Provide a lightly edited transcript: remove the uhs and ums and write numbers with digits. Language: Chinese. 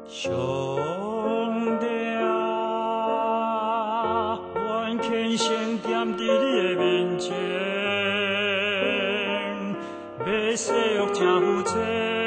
兄弟啊，阮虔诚站伫你的面前，要洗恶正负债。